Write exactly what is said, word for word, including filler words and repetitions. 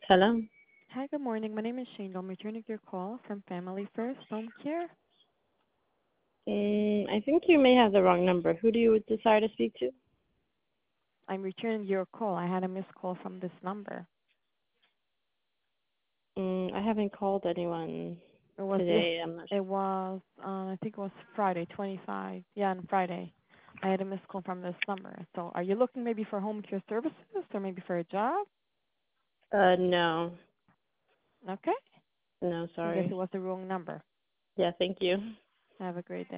Hello. Hi, good morning. My name is Shane. I'm returning your call from Family First Home Care. Mm, I think you may have the wrong number. Who do you desire to speak to? I'm returning your call. I had a missed call from this number. Mm, I haven't called anyone It was yes. today. I'm not It was. Uh, I think it was Friday, twenty-five. Yeah, on Friday, I had a missed call from this number. So, are you looking maybe for home care services or maybe for a job? sure. Uh, no. Okay. No, I guess it sorry. was the wrong number. Yeah, thank you. Have a great day.